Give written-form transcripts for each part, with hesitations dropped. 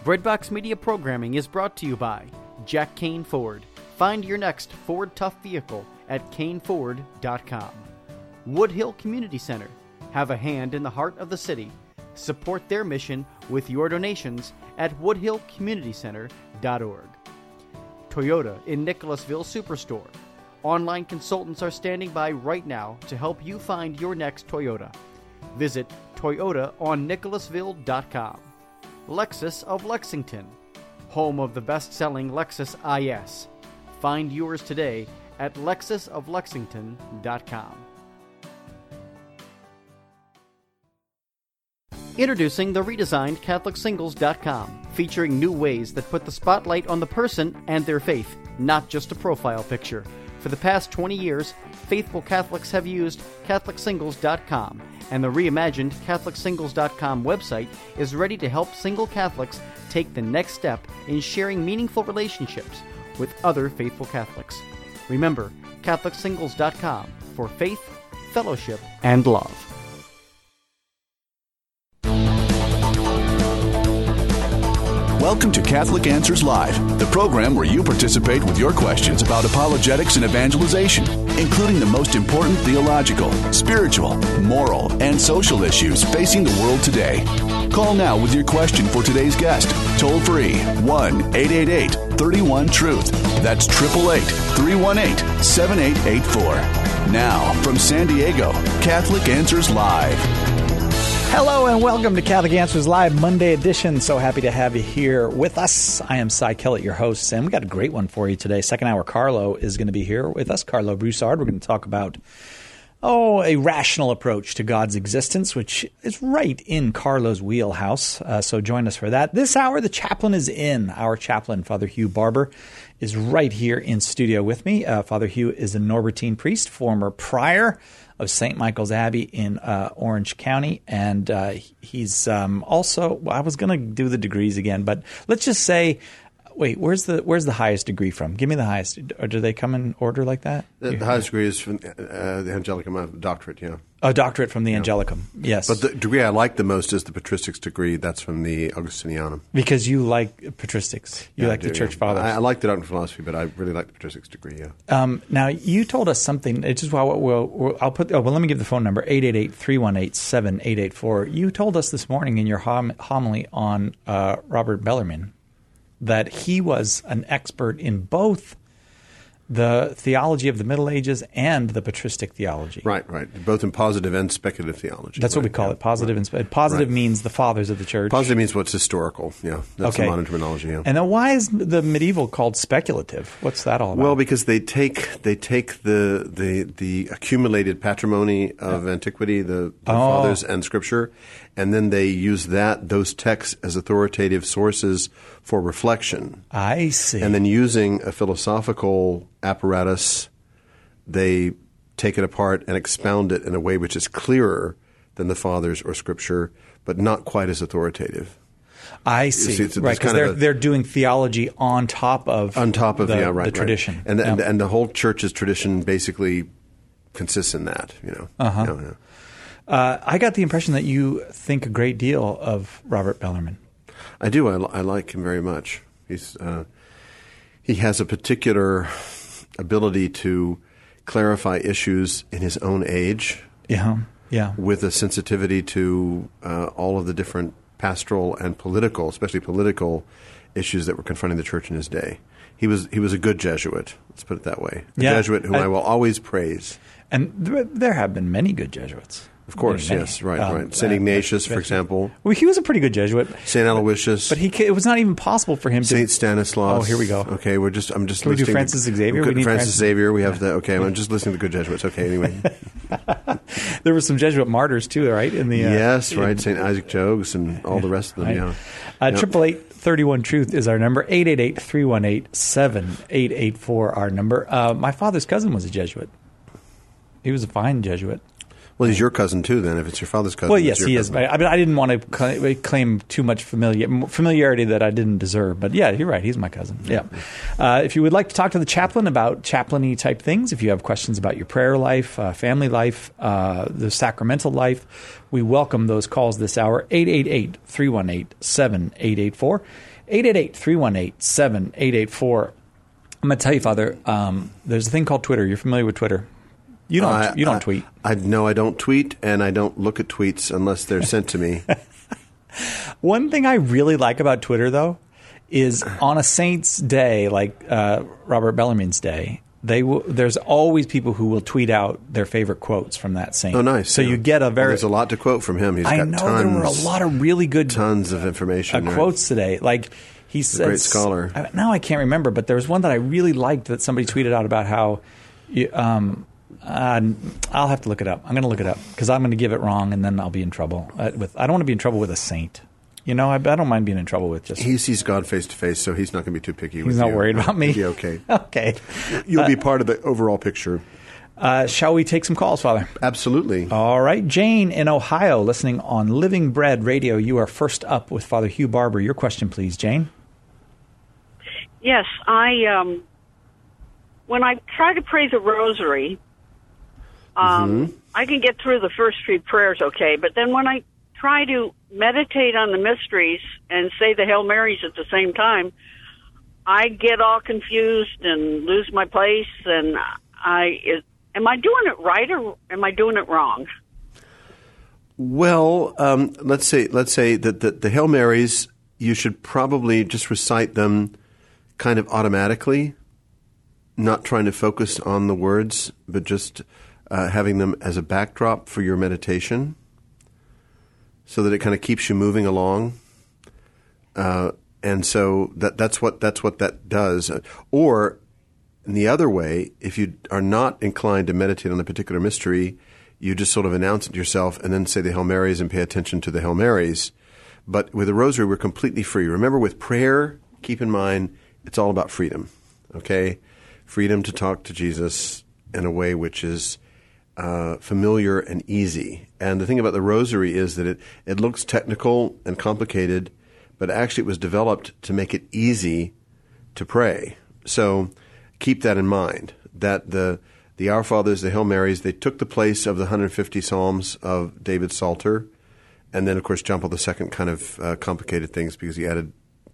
Breadbox Media programming is brought to you by Jack Kane Ford. Find your next Ford Tough vehicle at caneford.com. Woodhill Community Center. Have a hand in the heart of the city. Support their mission with your donations at woodhillcommunitycenter.org. Toyota in Nicholasville Superstore. Online consultants are standing by right now to help you find your next Toyota. Visit toyotaonnicholasville.com. Lexus of Lexington, home of the best-selling Lexus IS. Find yours today at lexusoflexington.com. Introducing the redesigned CatholicSingles.com, featuring new ways that put the spotlight on the person and their faith, not just a profile picture. For the past 20 years, faithful Catholics have used CatholicSingles.com, and the reimagined CatholicSingles.com website is ready to help single Catholics take the next step in sharing meaningful relationships with other faithful Catholics. Remember, CatholicSingles.com for faith, fellowship, and love. Welcome to Catholic Answers Live, the program where you participate with your questions about apologetics and evangelization, including the most important theological, spiritual, moral, and social issues facing the world today. Call now with your question for today's guest. Toll free 1-888-31-TRUTH. That's 888-318-7884. Now, from San Diego, Catholic Answers Live. Hello and welcome to Catholic Answers Live Monday edition. So happy to have you here with us. I am Cy Kellett, your host, and we got a great one for you today. Second hour, Carlo is going to be here with us. Carlo Broussard. We're going to talk about a rational approach to God's existence, which is right in Carlo's wheelhouse. So join us for that. This hour, the chaplain is in. Our chaplain, Father Hugh Barber, is right here in studio with me. Father Hugh is a Norbertine priest, former prior of St. Michael's Abbey in Orange County, and he's also. Well, I was going to do the degrees again, but let's just say, wait, where's the highest degree from? Give me the highest. Or do they come in order like that? The highest degree is from the Angelicum, doctorate. Yeah, a doctorate from the Angelicum. Yes, but the degree I like the most is the patristics degree. That's from the Augustinianum. Because you like patristics, you like the Church Fathers. I like the doctrine of philosophy, but I really like the patristics degree. Yeah. Now you told us something. It's just I'll put. Oh, well, let me give the phone number 888-318-7884. You told us this morning in your homily on Robert Bellarmine that he was an expert in both the theology of the Middle Ages and the patristic theology. Right. Both in positive and speculative theology. That's what we call it, positive and speculative. Positive means the fathers of the church. Positive means what's historical. Yeah, that's the modern terminology. Yeah. And then why is the medieval called speculative? What's that all about? Well, because they take the accumulated patrimony of antiquity, the fathers and Scripture, and then they use those texts as authoritative sources for reflection. I see. And then using a philosophical apparatus, they take it apart and expound it in a way which is clearer than the fathers or Scripture, but not quite as authoritative. I see. Right, because they're doing theology on top of the tradition. And the whole church's tradition basically consists in that. I got the impression that you think a great deal of Robert Bellarmine. I do. I like him very much. He has a particular ability to clarify issues in his own age. Yeah. With a sensitivity to all of the different pastoral and political, especially political issues that were confronting the church in his day. He was a good Jesuit. Let's put it that way. A Jesuit whom I will always praise. And there have been many good Jesuits. Of course, yes, right. St. Ignatius, for example. Well, he was a pretty good Jesuit. St. Aloysius. But it was not even possible for him to... St. Stanislaus. Oh, here we go. Okay, I'm just Can listing... we do Francis Xavier? Francis Xavier, we have the... Okay, I'm just listening to good Jesuits. Okay, anyway. There were some Jesuit martyrs, too, right? Yes, right. St. Isaac Jogues and all the rest of them, right. 888-31-TRUTH is our number. 888-318-7884, our number. My father's cousin was a Jesuit. He was a fine Jesuit. Well, he's your cousin too. Then, if it's your father's cousin. Well, yes, he cousin. is. I didn't want to claim too much familiarity that I didn't deserve. But yeah, you're right. He's my cousin. Yeah. If you would like to talk to the chaplain about chaplain-y type things, if you have questions about your prayer life, family life, the sacramental life, we welcome those calls this hour. 888-318-7884. 888-318-7884. I'm going to tell you, Father, there's a thing called Twitter. You're familiar with Twitter? You don't tweet. No, I don't tweet, and I don't look at tweets unless they're sent to me. One thing I really like about Twitter, though, is on a saint's day, like Robert Bellarmine's day, there's always people who will tweet out their favorite quotes from that saint. Oh, nice. So you get there's a lot to quote from him. He's got tons, there were a lot of really good tons of information quotes today. Like he said, great scholar. Now I can't remember, but there was one that I really liked that somebody tweeted out about how I'll have to look it up. I'm going to look it up because I'm going to give it wrong, and then I'll be in trouble. I don't want to be in trouble with a saint. You know, I don't mind being in trouble with just. He sees God face to face, so he's not going to be too picky. He's not worried about me. He'll be okay. Okay, you'll be part of the overall picture. Shall we take some calls, Father? Absolutely. All right, Jane in Ohio, listening on Living Bread Radio. You are first up with Father Hugh Barber. Your question, please, Jane. Yes, when I try to pray the Rosary. I can get through the first few prayers okay, but then when I try to meditate on the mysteries and say the Hail Marys at the same time, I get all confused and lose my place. And am I doing it right or am I doing it wrong? Well, let's say that the Hail Marys, you should probably just recite them kind of automatically, not trying to focus on the words, but just having them as a backdrop for your meditation so that it kind of keeps you moving along. And so that's what that does. Or in the other way, if you are not inclined to meditate on a particular mystery, you just sort of announce it to yourself and then say the Hail Marys and pay attention to the Hail Marys. But with the Rosary, we're completely free. Remember, with prayer, keep in mind, it's all about freedom, okay? Freedom to talk to Jesus in a way which is familiar and easy. And the thing about the Rosary is that it looks technical and complicated, but actually it was developed to make it easy to pray. So keep that in mind, that the Our Fathers, the Hail Marys, they took the place of the 150 Psalms of David Psalter. And then, of course, John Paul II kind of complicated things because he added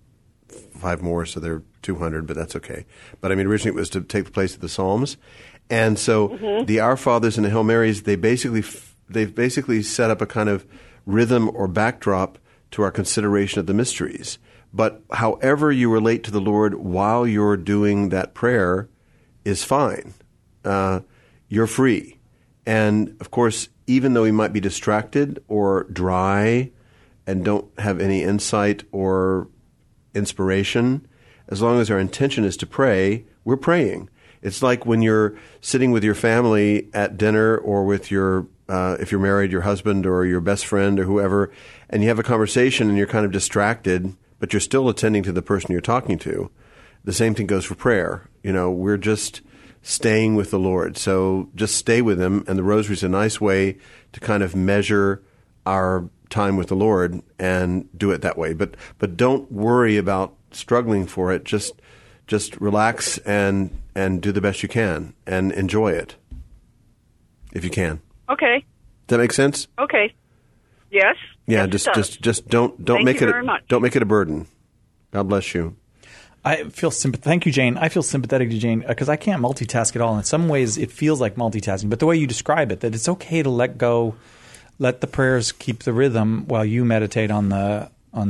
5 more, so they're 200, but that's okay. But, I mean, originally it was to take the place of the Psalms. And so the Our Fathers and the Hail Marys, they've basically set up a kind of rhythm or backdrop to our consideration of the mysteries. But however you relate to the Lord while you're doing that prayer is fine. You're free. And, of course, even though we might be distracted or dry and don't have any insight or inspiration, as long as our intention is to pray, we're praying. It's like when you're sitting with your family at dinner or with your, if you're married, your husband or your best friend or whoever, and you have a conversation and you're kind of distracted, but you're still attending to the person you're talking to. The same thing goes for prayer. You know, we're just staying with the Lord. So just stay with Him, and the Rosary is a nice way to kind of measure our time with the Lord and do it that way. But don't worry about struggling for it. Just relax and do the best you can and enjoy it if you can. Okay. Does that make sense? Okay. Yes. Yeah. Yes, just don't make it don't make it a burden. God bless you. I feel Thank you, Jane. I feel sympathetic to Jane because I can't multitask at all. In some ways, it feels like multitasking. But the way you describe it, that it's okay to let go, let the prayers keep the rhythm while you meditate on the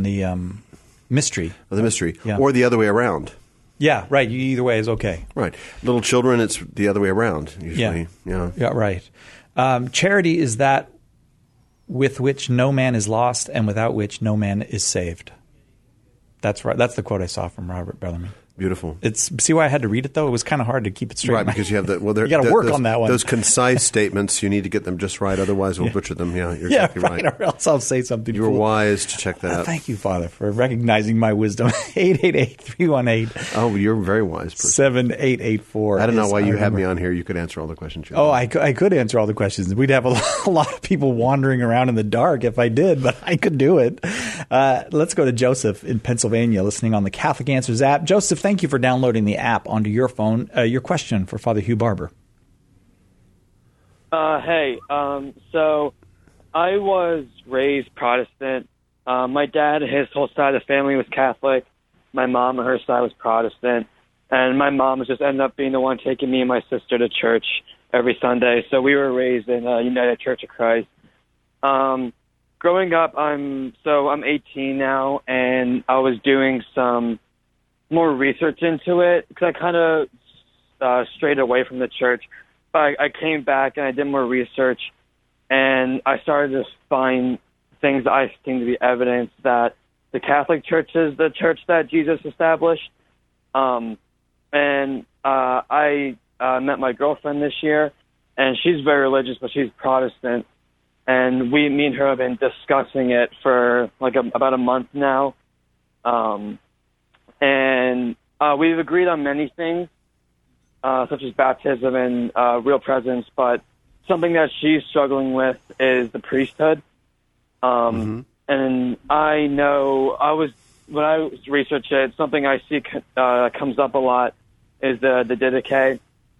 mystery. The mystery, yeah. Or the other way around. Yeah, right. Either way is okay. Right. Little children, it's the other way around usually. Yeah, right. Charity is that with which no man is lost and without which no man is saved. That's right. That's the quote I saw from Robert Bellarmine. Beautiful. See why I had to read it, though? It was kind of hard to keep it straight. Right, because you have that. Well, you got to work on that one. Those concise statements, you need to get them just right. Otherwise, we'll butcher them. Yeah, you're exactly right. Or else I'll say something. You were wise to check that out. Thank you, Father, for recognizing my wisdom. 888-318. Oh, you're a very wise person. 7884. I don't know why you had me on here. You could answer all the questions. I could answer all the questions. We'd have a lot of people wandering around in the dark if I did, but I could do it. Let's go to Joseph in Pennsylvania, listening on the Catholic Answers app. Joseph, thank you for downloading the app onto your phone. Your question for Father Hugh Barber. Hey, so I was raised Protestant. My dad, his whole side of the family was Catholic. My mom, her side was Protestant. And my mom just ended up being the one taking me and my sister to church every Sunday. So we were raised in United Church of Christ. Growing up, I'm 18 now, and I was doing some more research into it because I kind of strayed away from the church. But I came back and I did more research, and I started to find things that I think to be evidence that the Catholic Church is the church that Jesus established. I met my girlfriend this year, and she's very religious, but she's Protestant. And me and her have been discussing it for about a month now. We've agreed on many things, such as baptism and real presence, but something that she's struggling with is the priesthood. And I know when I research it, something I see comes up a lot is the Didache.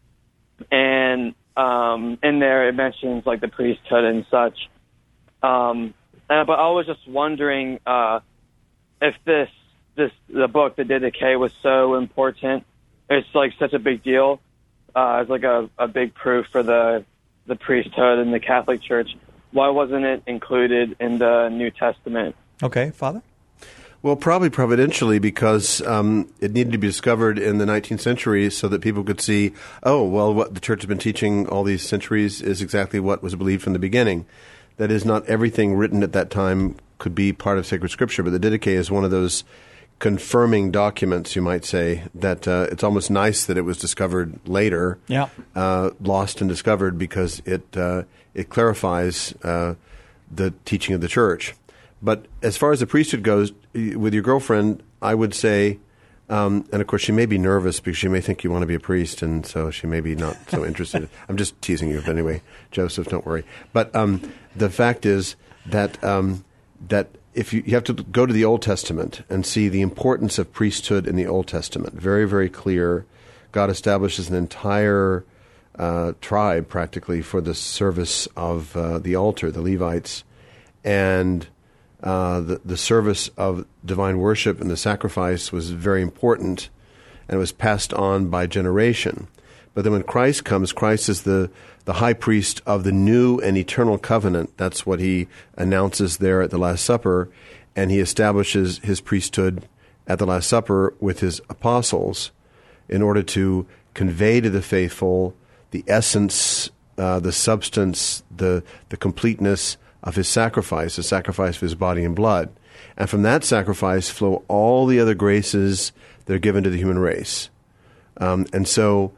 And in there it mentions like the priesthood and such. But I was just wondering if the book, the Didache, was so important. It's like such a big deal. It's like a big proof for the priesthood in the Catholic Church. Why wasn't it included in the New Testament? Okay, Father? Well, probably providentially because it needed to be discovered in the 19th century so that people could see, what the Church has been teaching all these centuries is exactly what was believed from the beginning. That is, not everything written at that time could be part of sacred Scripture, but the Didache is one of those confirming documents, you might say, that it's almost nice that it was discovered later, lost and discovered, because it clarifies the teaching of the Church. But as far as the priesthood goes, with your girlfriend, I would say, and of course she may be nervous because she may think you want to be a priest, and so she may be not so interested. I'm just teasing you, but anyway, Joseph, don't worry. But the fact is that if you have to go to the Old Testament and see the importance of priesthood in the Old Testament, very, very clear. God establishes an entire tribe practically for the service of the altar, the Levites, and the service of divine worship and the sacrifice was very important, and it was passed on by generation. But then when Christ comes, Christ is the high priest of the new and eternal covenant. That's what he announces there at the Last Supper, and he establishes his priesthood at the Last Supper with his apostles in order to convey to the faithful the essence, the substance, the completeness of his sacrifice, the sacrifice of his body and blood. And from that sacrifice flow all the other graces that are given to the human race. And so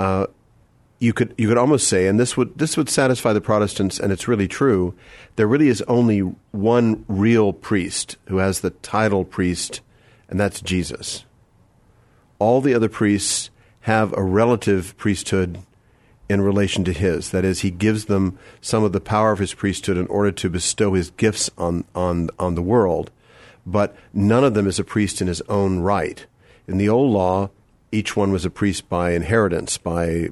you could almost say, and this would satisfy the Protestants, and it's really true, there really is only one real priest who has the title priest, and that's Jesus. All the other priests have a relative priesthood in relation to his. That is, he gives them some of the power of his priesthood in order to bestow his gifts on the world. But none of them is a priest in his own right. In the old law, each one was a priest by inheritance, by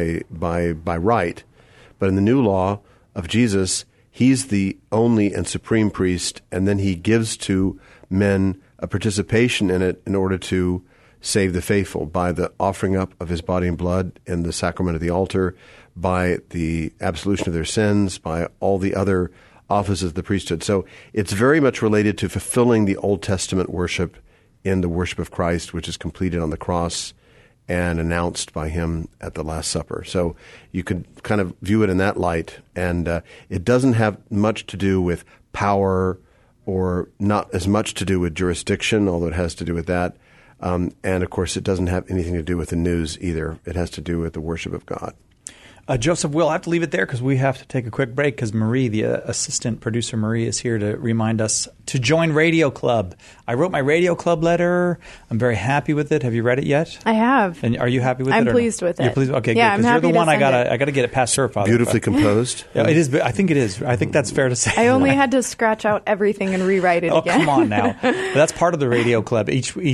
right. But in the new law of Jesus, he's the only and supreme priest, and then he gives to men a participation in it in order to save the faithful by the offering up of his body and blood in the sacrament of the altar, by the absolution of their sins, by all the other offices of the priesthood. So it's very much related to fulfilling the Old Testament worship in the worship of Christ, which is completed on the cross and announced by him at the Last Supper. So you could kind of view it in that light, and it doesn't have much to do with power or not as much to do with jurisdiction, although it has to do with that. And, of course, it doesn't have anything to do with the news either. It has to do with the worship of God. Joseph, we'll have to leave it there because we have to take a quick break because Marie, the assistant producer Marie, is here to remind us to join Radio Club. I wrote my Radio Club letter. I'm very happy with it. Have you read it yet? I have. And are you happy with it? I'm pleased with it. You're pleased? Okay, yeah, good. Because you're the one I gotta get it past her, Father. Beautifully composed. Yeah, it is. I think it is. I think that's fair to say. I only had to scratch out everything and rewrite it again. Oh, come on now. But that's part of the Radio Club.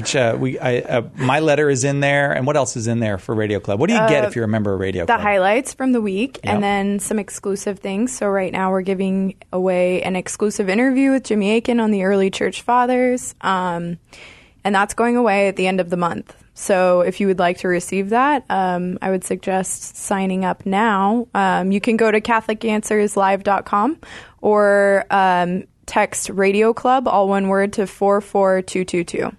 My letter is in there. And what else is in there for Radio Club? What do you get if you're a member of Radio Club? The highlights from the week, Yep. and then some exclusive things. So right now we're giving away an exclusive interview with Jimmy Akin on the early church fathers, and that's going away at the end of the month. So if you would like to receive that, I would suggest signing up now. You can go to CatholicAnswersLive.com or text Radio Club, all one word, to 44222.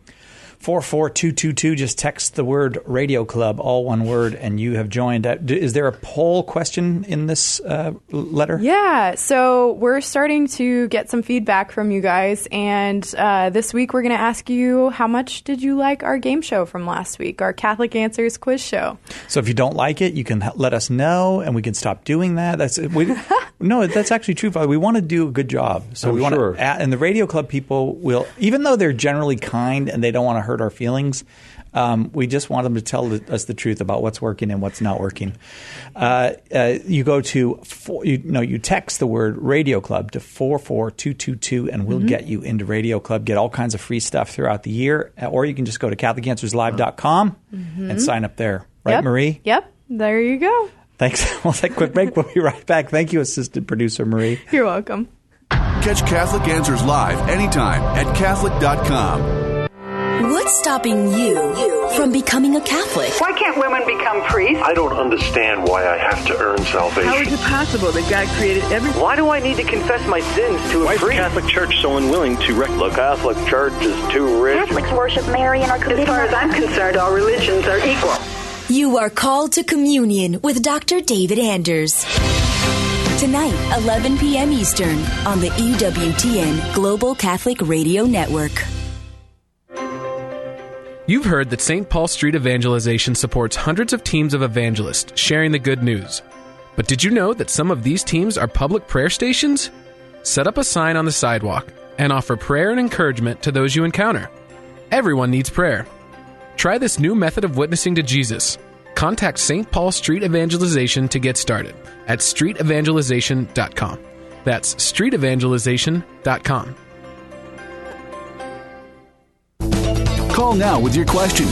44222. Just text the word Radio Club, all one word, and you have joined. Is there a poll question in this letter? Yeah. So we're starting to get some feedback from you guys. And this week we're going to ask you, how much did you like our game show from last week, our Catholic Answers quiz show? So if you don't like it, you can let us know, and we can stop doing that. No, that's actually true, Father. We want to do a good job. So we want to, and the Radio Club people will, even though they're generally kind and they don't want to hurt our feelings, we just want them to tell us the truth about what's working and what's not working. You go to you text the word Radio Club to 44222, and we'll get you into Radio Club. Get all kinds of free stuff throughout the year, or you can just go to CatholicAnswersLive.com and sign up there. Right, Yep. Marie? Yep. There you go. Thanks. We'll take a quick break. We'll be right back. Thank you, assistant producer Marie. You're welcome. Catch Catholic Answers live anytime at Catholic.com. What's stopping you from becoming a Catholic? Why can't women become priests? I don't understand why I have to earn salvation. How is it possible that God created everything? Why do I need to confess my sins to a priest? Why is the Catholic Church so unwilling to The Catholic Church is too rich. Catholics worship Mary and are As far as I'm concerned, all religions are equal. You are called to communion with Dr. David Anders. Tonight, 11 p.m. Eastern on the EWTN Global Catholic Radio Network. You've heard that St. Paul Street Evangelization supports hundreds of teams of evangelists sharing the good news. But did you know that some of these teams are public prayer stations? Set up a sign on the sidewalk and offer prayer and encouragement to those you encounter. Everyone needs prayer. Try this new method of witnessing to Jesus. Contact St. Paul Street Evangelization to get started at streetevangelization.com. That's streetevangelization.com. Call now with your question.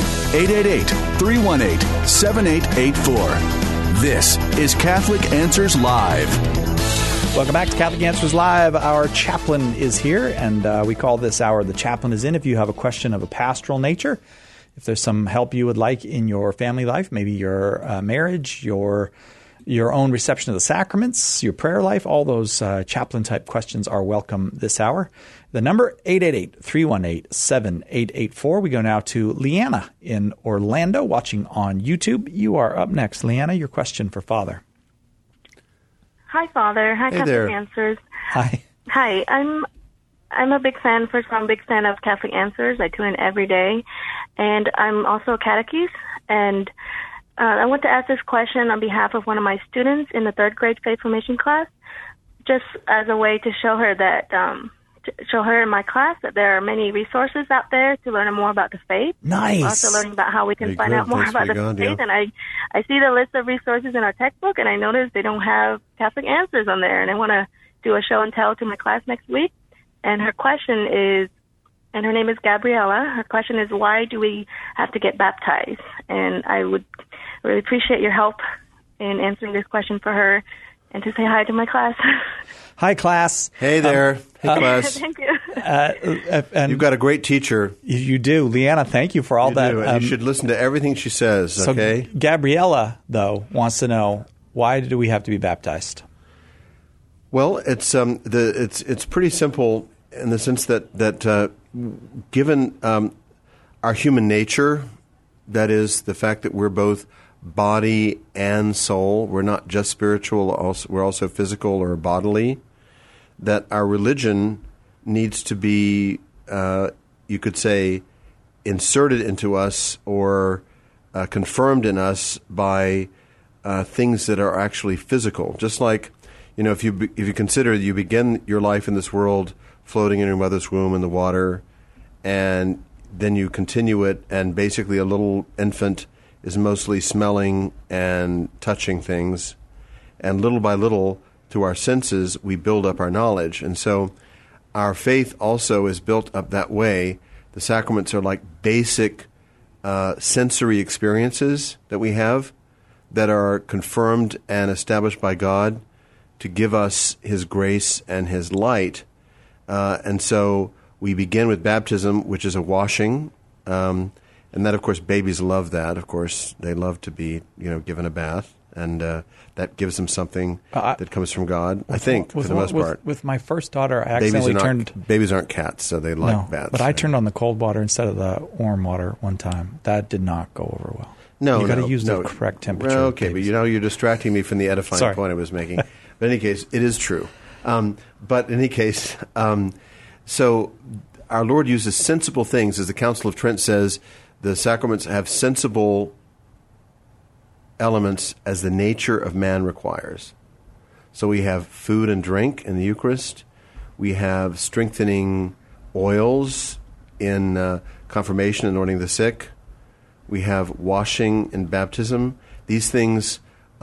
888-318-7884. This is Catholic Answers Live. Welcome back to Catholic Answers Live. Our chaplain is here, and we call this hour The Chaplain is In. If you have a question of a pastoral nature, if there's some help you would like in your family life, maybe your marriage, your own reception of the sacraments, your prayer life, all those chaplain-type questions are welcome this hour. The number, 888-318-7884. We go now to Leanna in Orlando, watching on YouTube. You are up next. Leanna, your question for Father. Hi, Father. Hi, Hey Catholic there. Answers. Hi. Hi, I'm a big fan. First of all, I'm a big fan of Catholic Answers. I tune in every day, and I'm also a catechist. And I want to ask this question on behalf of one of my students in the 3rd grade faith formation class, just as a way to show her that, to show her in my class that there are many resources out there to learn more about the faith. Nice. Also learning about how we can Very find good. out more Thanks, about the Megan. faith. Yeah. And I see the list of resources in our textbook, and I noticed they don't have Catholic Answers on there. And I want to do a show and tell to my class next week. And her question is, and her name is Gabriella, her question is, why do we have to get baptized? And I would really appreciate your help in answering this question for her, and to say hi to my class. Hi, class. Hey there. Hey, class. Thank you. And You've got a great teacher. You do. Leanna, thank you for all You that. do, and you should listen to everything she says, So okay? Gabriella, though, wants to know, why do we have to be baptized? Well, it's pretty simple in the sense that given our human nature, that is the fact that we're both body and soul, we're not just spiritual, we're also physical or bodily, that our religion needs to be, you could say, inserted into us or confirmed in us by things that are actually physical. Just like, if you consider you begin your life in this world floating in your mother's womb in the water, and then you continue it, and basically a little infant is mostly smelling and touching things, and little by little, through our senses, we build up our knowledge. And so our faith also is built up that way. The sacraments are like basic sensory experiences that we have that are confirmed and established by God to give us His grace and His light. And so we begin with baptism, which is a washing. And that, of course, babies love that. Of course, they love to be, given a bath. And that gives them something that comes from God, I think, for the most part. With my first daughter, I accidentally turned... Babies aren't cats, so they like baths. But I turned on the cold water instead of the warm water one time. That did not go over well. You got to use the correct temperature. Well, okay, but you're distracting me from the edifying point I was making. But in any case, it is true. But in any case, so our Lord uses sensible things. As the Council of Trent says, the sacraments have sensible elements as the nature of man requires. So we have food and drink in the Eucharist. We have strengthening oils in confirmation, anointing the sick. We have washing in baptism. These things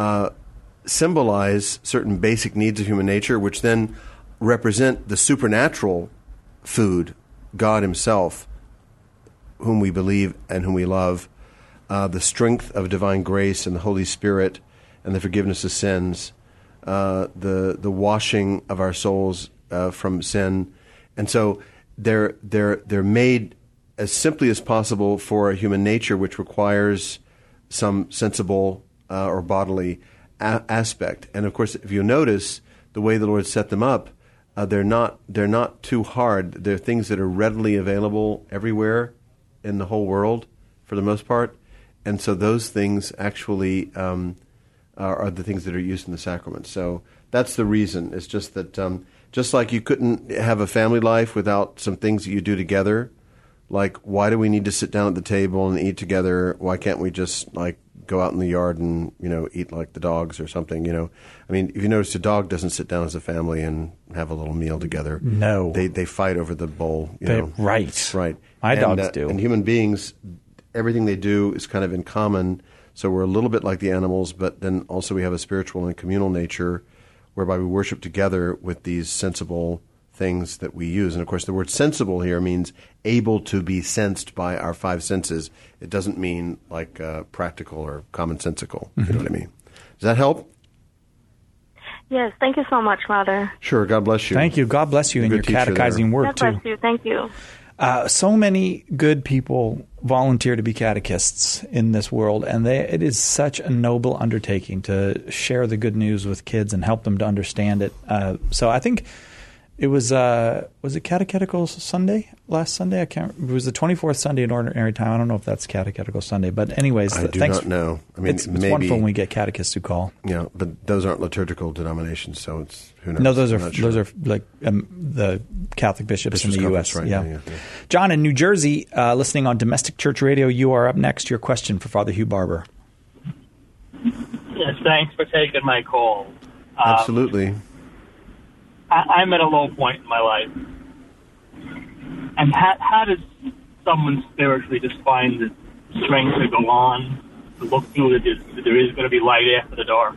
symbolize certain basic needs of human nature, which then represent the supernatural food, God Himself, whom we believe and whom we love, the strength of divine grace and the Holy Spirit and the forgiveness of sins, the washing of our souls from sin. And so they're made as simply as possible for a human nature which requires some sensible or bodily aspect. And of course, if you notice the way the Lord set them up, they're not too hard. They're things that are readily available everywhere in the whole world for the most part. And so those things actually are the things that are used in the sacrament. So that's the reason. It's just that just like you couldn't have a family life without some things that you do together, like why do we need to sit down at the table and eat together? Why can't we just go out in the yard and eat like the dogs or something? I mean, if you notice, a dog doesn't sit down as a family and have a little meal together. No, they fight over the bowl. Right. My dogs do. And human beings, everything they do is kind of in common. So we're a little bit like the animals, but then also we have a spiritual and communal nature whereby we worship together with these sensible things that we use. And of course, the word sensible here means able to be sensed by our five senses. It doesn't mean like practical or commonsensical. Mm-hmm. You know what I mean? Does that help? Yes. Thank you so much, Father. Sure. God bless you. Thank you. God bless you in your catechizing work, too. God bless you. Thank you. So many good people volunteer to be catechists in this world, and it is such a noble undertaking to share the good news with kids and help them to understand it. So I think it was it Catechetical Sunday last Sunday? It was the 24th Sunday in Ordinary Time. I don't know if that's Catechetical Sunday, but anyways, I do not know. I mean, it's wonderful when we get catechists who call. Yeah, but those aren't liturgical denominations, so it's who knows. No, those are like the Catholic bishops in the U.S. Right? Yeah. John in New Jersey, listening on Domestic Church Radio. You are up next. Your question for Father Hugh Barber. Yes, thanks for taking my call. Absolutely. I'm at a low point in my life. And how does someone spiritually just find the strength to go on, to look through that there is going to be light after the dark?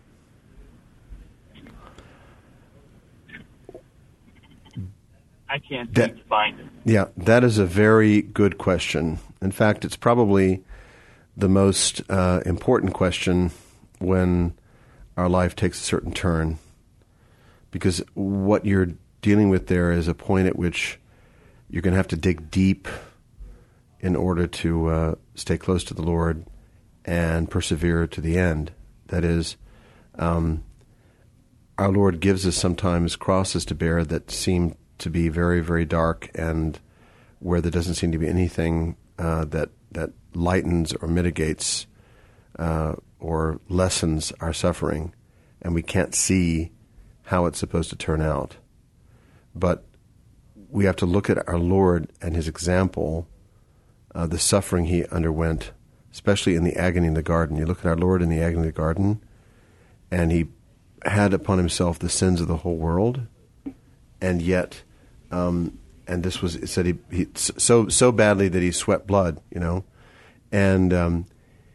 I can't seem to find it. Yeah, that is a very good question. In fact, it's probably the most important question when our life takes a certain turn. Because what you're dealing with there is a point at which you're going to have to dig deep in order to stay close to the Lord and persevere to the end. That is, our Lord gives us sometimes crosses to bear that seem to be very, very dark, and where there doesn't seem to be anything that lightens or mitigates or lessens our suffering, and we can't see how it's supposed to turn out. But we have to look at our Lord and His example the suffering he underwent, especially in the agony in the garden. You look at our Lord in the agony in the garden, and he had upon himself the sins of the whole world, and yet, and this was, it said he so badly that he sweat blood, and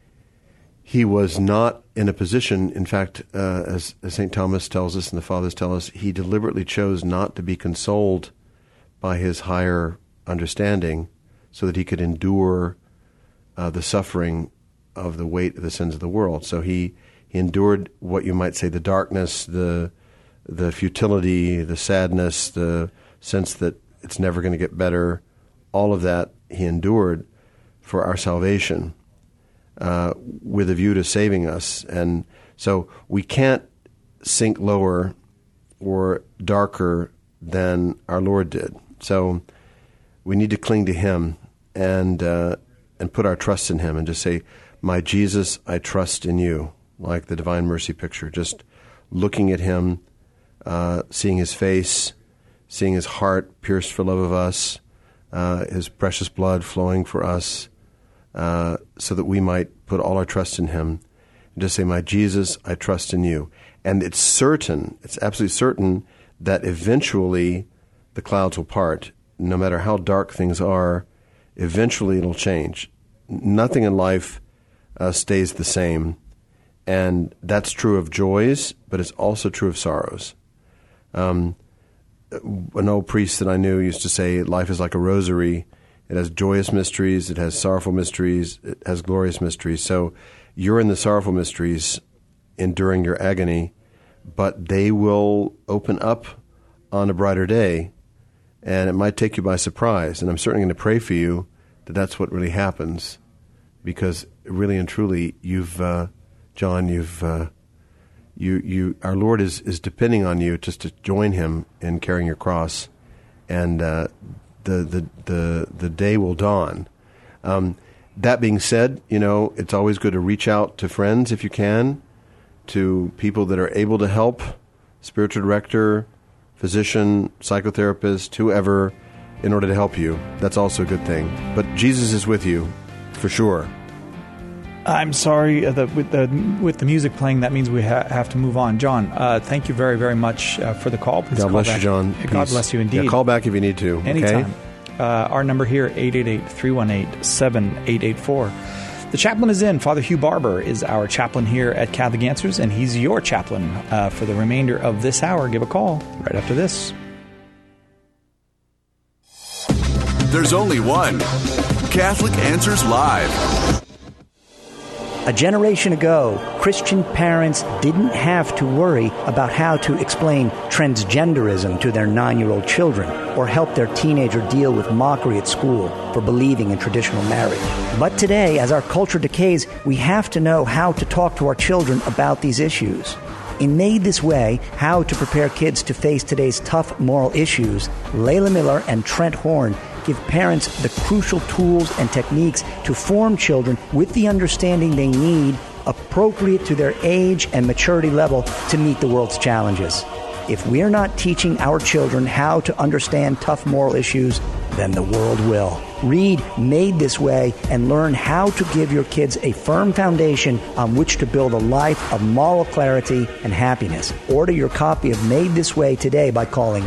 he was not in a position, in fact, as St. Thomas tells us and the Fathers tell us, he deliberately chose not to be consoled by his higher understanding so that he could endure the suffering of the weight of the sins of the world. So he endured what you might say the darkness, the futility, the sadness, the sense that it's never going to get better. All of that he endured for our salvation, with a view to saving us. And so we can't sink lower or darker than our Lord did. So we need to cling to him and put our trust in him and just say, my Jesus, I trust in you, like the Divine Mercy picture, just looking at him, seeing his face, seeing his heart pierced for love of us, his precious blood flowing for us, so that we might put all our trust in him and just say, my Jesus, I trust in you. And it's certain, it's absolutely certain that eventually the clouds will part. No matter how dark things are, eventually it'll change. Nothing in life stays the same. And that's true of joys, but it's also true of sorrows. An old priest that I knew used to say, life is like a rosary. It has joyous mysteries, it has sorrowful mysteries, it has glorious mysteries. So you're in the sorrowful mysteries enduring your agony, but they will open up on a brighter day, and it might take you by surprise. And I'm certainly going to pray for you that that's what really happens, because really and truly, John, our Lord is depending on you just to join him in carrying your cross, and the day will dawn. That being said, it's always good to reach out to friends if you can, to people that are able to help, spiritual director, physician, psychotherapist, whoever, in order to help you. That's also a good thing. But Jesus is with you, for sure. I'm sorry, with the music playing, that means we have to move on. John, thank you very, very much for the call. Please God bless you, John. God bless you indeed. Yeah, call back if you need to. Anytime. Okay? Our number here, 888-318-7884. The chaplain is in. Father Hugh Barber is our chaplain here at Catholic Answers, and he's your chaplain for the remainder of this hour. Give a call right after this. There's only one. Catholic Answers Live. A generation ago, Christian parents didn't have to worry about how to explain transgenderism to their 9-year-old children or help their teenager deal with mockery at school for believing in traditional marriage. But today, as our culture decays, we have to know how to talk to our children about these issues. In Made This Way, How to Prepare Kids to Face Today's Tough Moral Issues, Layla Miller and Trent Horn give parents the crucial tools and techniques to form children with the understanding they need, appropriate to their age and maturity level to meet the world's challenges. If we're not teaching our children how to understand tough moral issues, then the world will. Read Made This Way and learn how to give your kids a firm foundation on which to build a life of moral clarity and happiness. Order your copy of Made This Way today by calling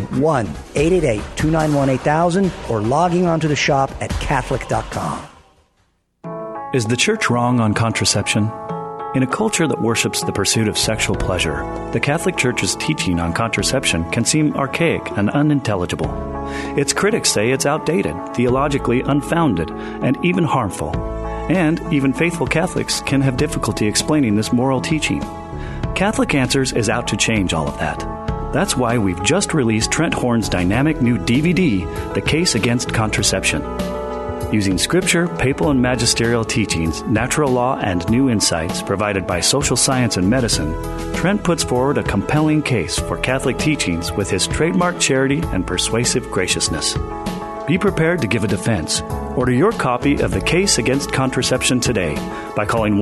1-888-291-8000 or logging onto the shop at Catholic.com. Is the church wrong on contraception? In a culture that worships the pursuit of sexual pleasure, the Catholic Church's teaching on contraception can seem archaic and unintelligible. Its critics say it's outdated, theologically unfounded, and even harmful. And even faithful Catholics can have difficulty explaining this moral teaching. Catholic Answers is out to change all of that. That's why we've just released Trent Horn's dynamic new DVD, The Case Against Contraception. Using scripture, papal and magisterial teachings, natural law, and new insights provided by social science and medicine, Trent puts forward a compelling case for Catholic teachings with his trademark charity and persuasive graciousness. Be prepared to give a defense. Order your copy of The Case Against Contraception today by calling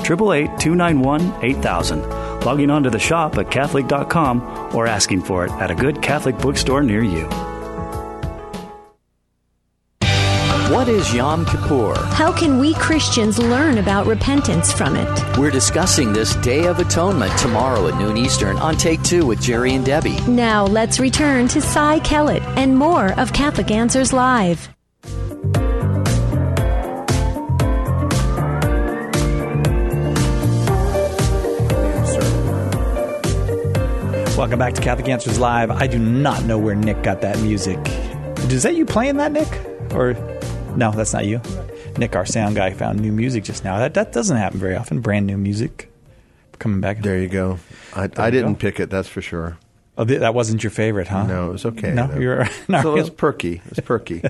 1-888-291-8000, logging on to the shop at Catholic.com, or asking for it at a good Catholic bookstore near you. What is Yom Kippur? How can we Christians learn about repentance from it? We're discussing this Day of Atonement tomorrow at noon Eastern on Take 2 with Jerry and Debbie. Now let's return to Cy Kellett and more of Catholic Answers Live. Welcome back to Catholic Answers Live. I do not know where Nick got that music. Is that you playing that, Nick? Or no, that's not you. Nick, our sound guy, found new music just now. That doesn't happen very often. Brand new music coming back. There you go. I didn't pick it, that's for sure. Oh, that wasn't your favorite, huh? No, it was okay. No, you're not. So it was perky. It was perky.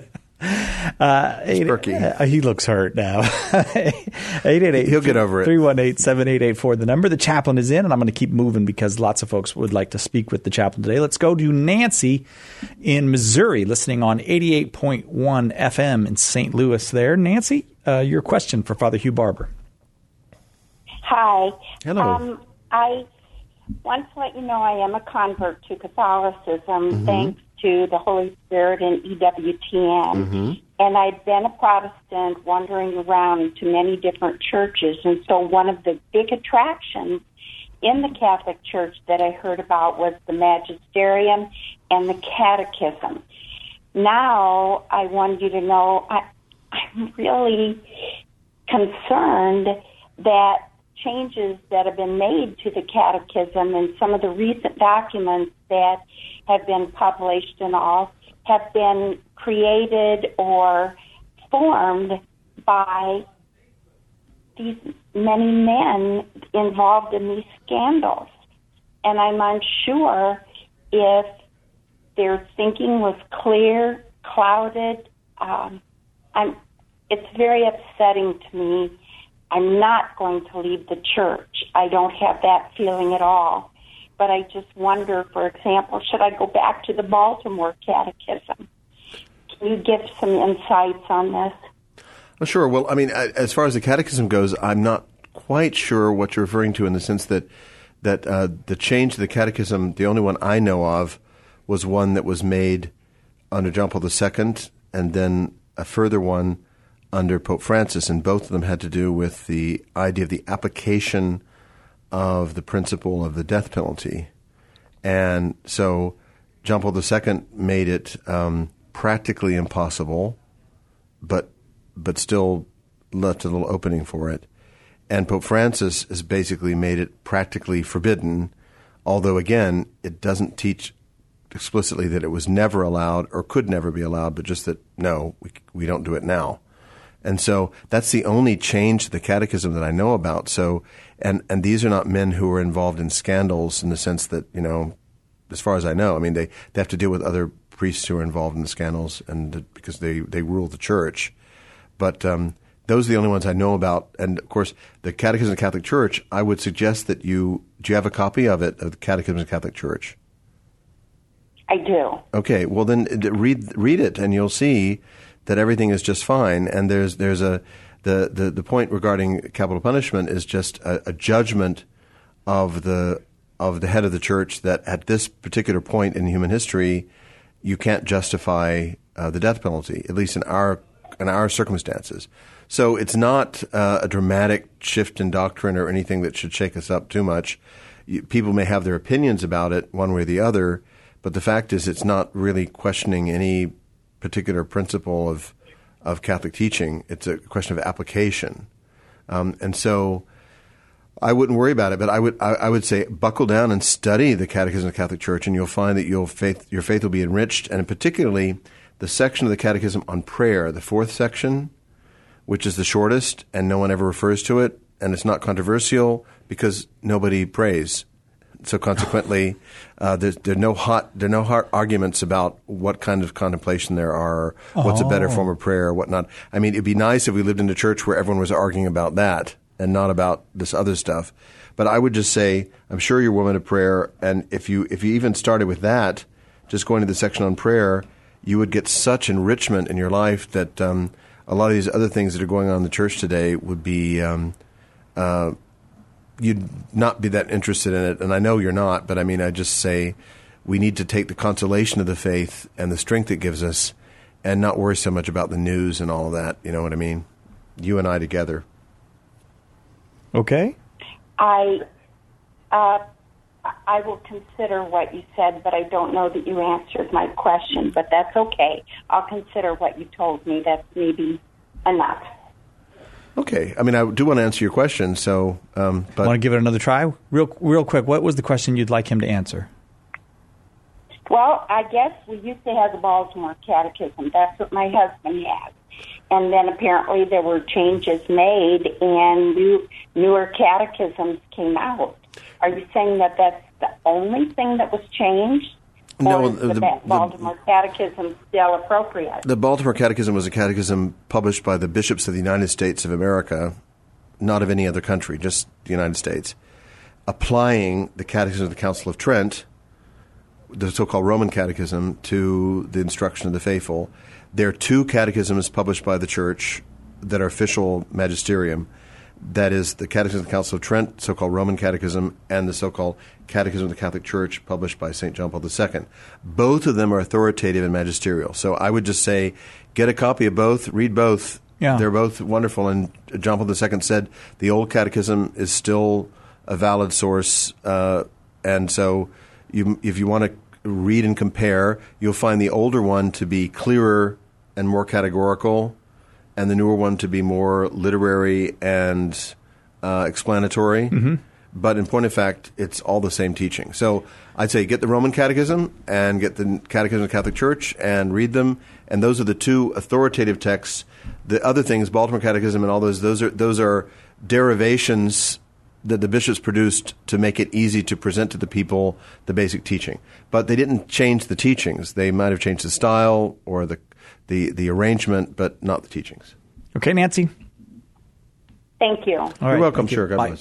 He looks hurt now. 888. He'll get over it. 318-7884. The number. The chaplain is in, and I'm going to keep moving because lots of folks would like to speak with the chaplain today. Let's go to Nancy in Missouri, listening on 88.1 FM in St. Louis there. Nancy, your question for Father Hugh Barber. Hi. Hello. I want to let you know I am a convert to Catholicism, thanks to the Holy Spirit and EWTN. And I'd been a Protestant wandering around to many different churches. And so one of the big attractions in the Catholic Church that I heard about was the magisterium and the catechism. Now I want you to know I'm really concerned that changes that have been made to the catechism and some of the recent documents that have been published and all have been created or formed by these many men involved in these scandals. And I'm unsure if their thinking was clear, clouded. It's very upsetting to me. I'm not going to leave the church. I don't have that feeling at all. But I just wonder, for example, should I go back to the Baltimore Catechism? Can you give some insights on this? Well, sure. Well, I mean, as far as the catechism goes, I'm not quite sure what you're referring to in the sense that the change to the catechism, the only one I know of, was one that was made under John Paul II and then a further one under Pope Francis, and both of them had to do with the idea of the application of the principle of the death penalty. And so John Paul II made it practically impossible, but still left a little opening for it. And Pope Francis has basically made it practically forbidden, although, again, it doesn't teach explicitly that it was never allowed or could never be allowed, but just that, no, we don't do it now. And so that's the only change to the catechism that I know about. So, and these are not men who are involved in scandals in the sense that, you know, as far as I know, I mean, they have to deal with other priests who are involved in the scandals and because they rule the church. But those are the only ones I know about. And, of course, the Catechism of the Catholic Church, I would suggest that do you have a copy of it, of the Catechism of the Catholic Church? I do. Okay, well then read it, and you'll see that everything is just fine. And there's the point regarding capital punishment is just a judgment of the head of the church that at this particular point in human history, you can't justify the death penalty, at least in our circumstances. So it's not a dramatic shift in doctrine or anything that should shake us up too much. People may have their opinions about it one way or the other, but the fact is it's not really questioning any particular principle of Catholic teaching. It's a question of application. And so I wouldn't worry about it, but I would say buckle down and study the Catechism of the Catholic Church, and you'll find that your faith will be enriched, and particularly the section of the Catechism on prayer, the fourth section, which is the shortest, and no one ever refers to it, and it's not controversial because nobody prays. So consequently, there are no hot arguments about what kind of contemplation there are, what's a better form of prayer, what not. I mean, it'd be nice if we lived in a church where everyone was arguing about that and not about this other stuff. But I would just say, I'm sure you're a woman of prayer, and if you even started with that, just going to the section on prayer, you would get such enrichment in your life that a lot of these other things that are going on in the church today would be you'd not be that interested in it, and I know you're not, but I mean, I just say we need to take the consolation of the faith and the strength it gives us and not worry so much about the news and all of that. You know what I mean? You and I together. Okay. I will consider what you said, but I don't know that you answered my question, but that's okay. I'll consider what you told me. That's maybe enough. Okay. I mean, I do want to answer your question, so... but want to give it another try? Real quick, what was the question you'd like him to answer? Well, I guess we used to have the Baltimore Catechism. That's what my husband had. And then apparently there were changes made, and newer catechisms came out. Are you saying that that's the only thing that was changed? No, or is the Baltimore Catechism still appropriate? The Baltimore Catechism was a catechism published by the bishops of the United States of America, not of any other country, just the United States, applying the Catechism of the Council of Trent, the so-called Roman Catechism, to the instruction of the faithful. There are two catechisms published by the Church that are official magisterium. That is the Catechism of the Council of Trent, so-called Roman Catechism, and the so-called Catechism of the Catholic Church, published by St. John Paul II. Both of them are authoritative and magisterial. So I would just say, get a copy of both, read both. Yeah. They're both wonderful. And John Paul II said the old catechism is still a valid source. And so if you want to read and compare, you'll find the older one to be clearer and more categorical, and the newer one to be more literary and explanatory. Mm-hmm. But in point of fact, it's all the same teaching. So I'd say get the Roman Catechism and get the Catechism of the Catholic Church and read them. And those are the two authoritative texts. The other things, Baltimore Catechism and all those are derivations that the bishops produced to make it easy to present to the people the basic teaching. But they didn't change the teachings. They might have changed the style or the arrangement, but not the teachings. Okay, Nancy. Thank you. All You're right, welcome. thank you. Sure, God Bye. bless.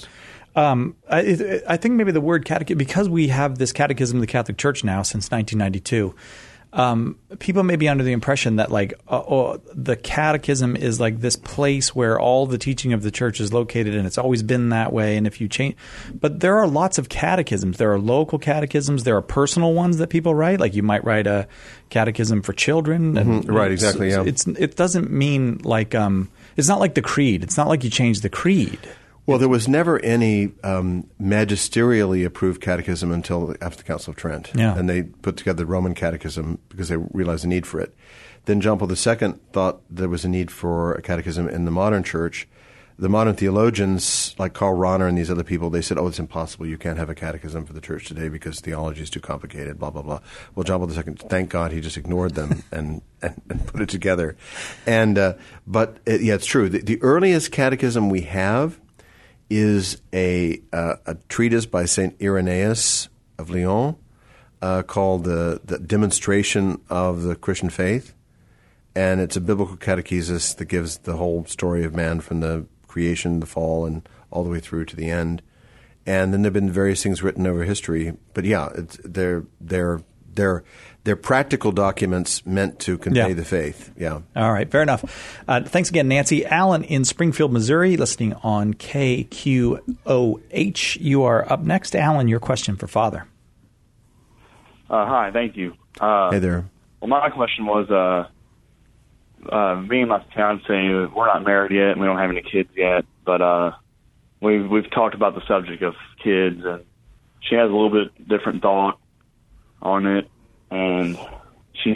I think maybe the word catechism, because we have this Catechism of the Catholic Church now since 1992, people may be under the impression that the catechism is like this place where all the teaching of the church is located, and it's always been that way. And if you change, but there are lots of catechisms. There are local catechisms. There are personal ones that people write. Like you might write a catechism for children. And, right. Exactly. Yeah. It doesn't mean like it's not like the creed. It's not like you change the creed. Well, there was never any magisterially approved catechism until after the Council of Trent. Yeah. And they put together the Roman Catechism because they realized the need for it. Then John Paul II thought there was a need for a catechism in the modern church. The modern theologians, like Karl Rahner and these other people, they said, it's impossible. You can't have a catechism for the church today because theology is too complicated, blah, blah, blah. Well, John Paul II, thank God, he just ignored them and put it together. But it's true. The earliest catechism we have is a treatise by St. Irenaeus of Lyon called the Demonstration of the Christian Faith. And it's a biblical catechesis that gives the whole story of man from the creation, the fall, and all the way through to the end. And then there have been various things written over history. But yeah, they're practical documents meant to convey the faith. Yeah. All right. Fair enough. Thanks again, Nancy. Alan in Springfield, Missouri, listening on KQOH. You are up next. Alan, your question for Father. Hi. Thank you. Hey there. Well, my question was, me and my fiance, we're not married yet, and we don't have any kids yet, but we've talked about the subject of kids, and she has a little bit different thought on it. And she,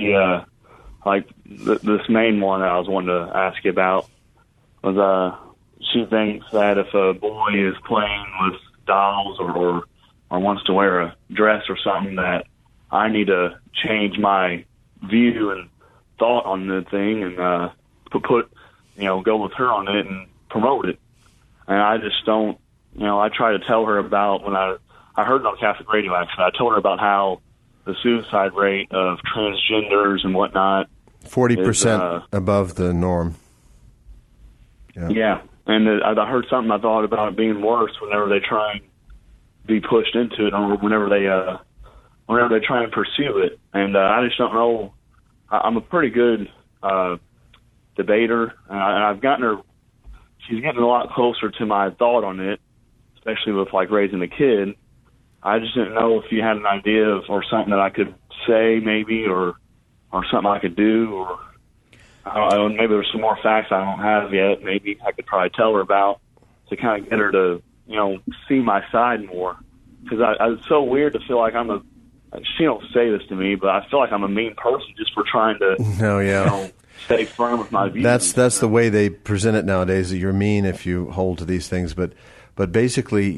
this main one that I was wanting to ask you about was, she thinks that if a boy is playing with dolls or wants to wear a dress or something, that I need to change my view and thought on the thing and go with her on it and promote it. And I just don't, I try to tell her about when I heard it on Catholic radio, actually. I told her about how the suicide rate of transgenders and whatnot 40% above the norm. Yeah. And I heard something I thought about it being worse whenever they try and be pushed into it or whenever they try and pursue it. And I just don't know. I'm a pretty good debater, and I've gotten her. She's getting a lot closer to my thought on it, especially with raising a kid. I just didn't know if you had an idea or something that I could say maybe or something I could do or maybe there's some more facts I don't have yet. Maybe I could probably tell her about to kind of get her to, see my side more. Because it's so weird to feel like she don't say this to me, but I feel like I'm a mean person just for trying to, stay firm with my views. That's the way they present it nowadays, that you're mean if you hold to these things. But basically,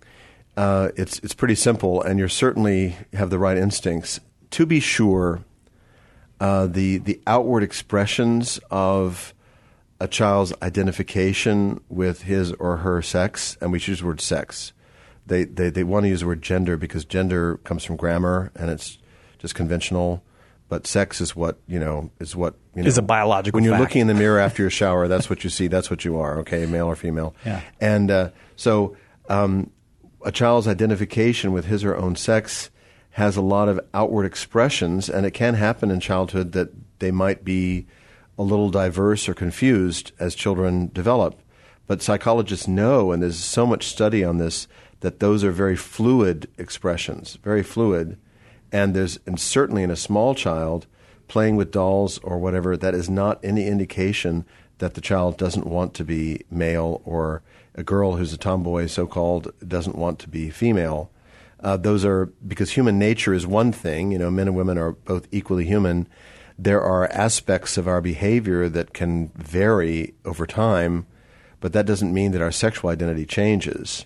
it's pretty simple, and you certainly have the right instincts. To be sure, the outward expressions of a child's identification with his or her sex, and we choose the word sex. They want to use the word gender because gender comes from grammar and it's just conventional. But sex is what is a biological When you're fact. looking in the mirror after your shower, that's what you see. That's what you are. Okay, male or female. Yeah. And so a child's identification with his or her own sex has a lot of outward expressions, and it can happen in childhood that they might be a little diverse or confused as children develop. But psychologists know, and there's so much study on this, that those are very fluid expressions, very fluid. And certainly in a small child, playing with dolls or whatever, that is not any indication that the child doesn't want to be male, or a girl who's a tomboy, so-called, doesn't want to be female. Those are, because human nature is one thing, men and women are both equally human. There are aspects of our behavior that can vary over time, but that doesn't mean that our sexual identity changes.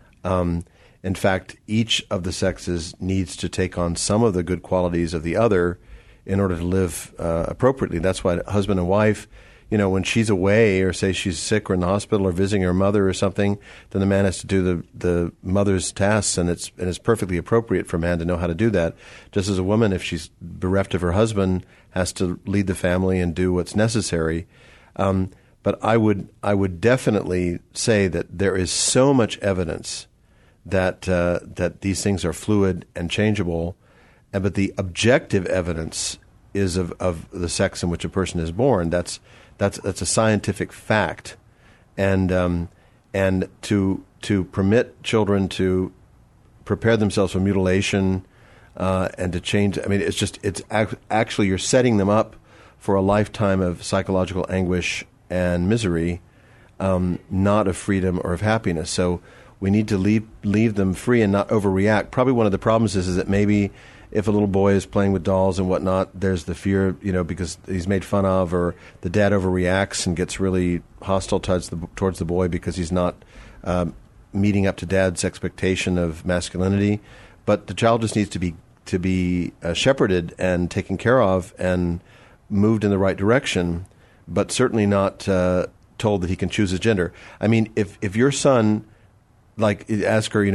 In fact, each of the sexes needs to take on some of the good qualities of the other in order to live appropriately. That's why husband and wife, when she's away, or say she's sick or in the hospital or visiting her mother or something, then the man has to do the mother's tasks, and it's perfectly appropriate for a man to know how to do that. Just as a woman, if she's bereft of her husband, has to lead the family and do what's necessary. But I would definitely say that there is so much evidence that these things are fluid and changeable, but the objective evidence is of the sex in which a person is born. That's a scientific fact, and to permit children to prepare themselves for mutilation and to change. I mean, it's actually you're setting them up for a lifetime of psychological anguish and misery, not of freedom or of happiness. So we need to leave them free and not overreact. Probably one of the problems is that maybe if a little boy is playing with dolls and whatnot, there's the fear, because he's made fun of, or the dad overreacts and gets really hostile towards the boy because he's not meeting up to dad's expectation of masculinity. But the child just needs to be shepherded and taken care of and moved in the right direction, but certainly not told that he can choose his gender. I mean, if your son, like, ask her,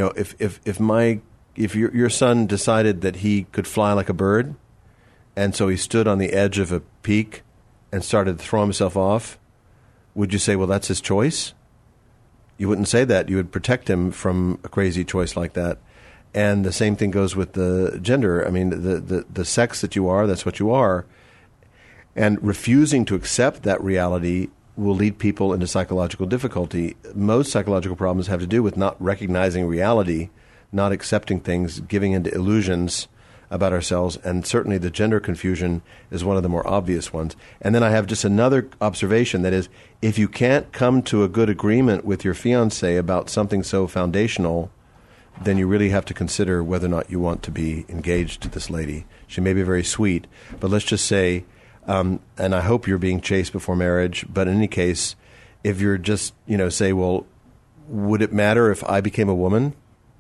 if your son decided that he could fly like a bird, and so he stood on the edge of a peak and started to throw himself off, would you say, well, that's his choice? You wouldn't say that. You would protect him from a crazy choice like that. And the same thing goes with the gender. I mean, the sex that you are, that's what you are. And refusing to accept that reality will lead people into psychological difficulty. Most psychological problems have to do with not recognizing reality, not accepting things, giving into illusions about ourselves, and certainly the gender confusion is one of the more obvious ones. And then I have just another observation, that is, if you can't come to a good agreement with your fiancé about something so foundational, then you really have to consider whether or not you want to be engaged to this lady. She may be very sweet, but let's just say, and I hope you're being chaste before marriage, but in any case, if you're just, say, well, would it matter if I became a woman?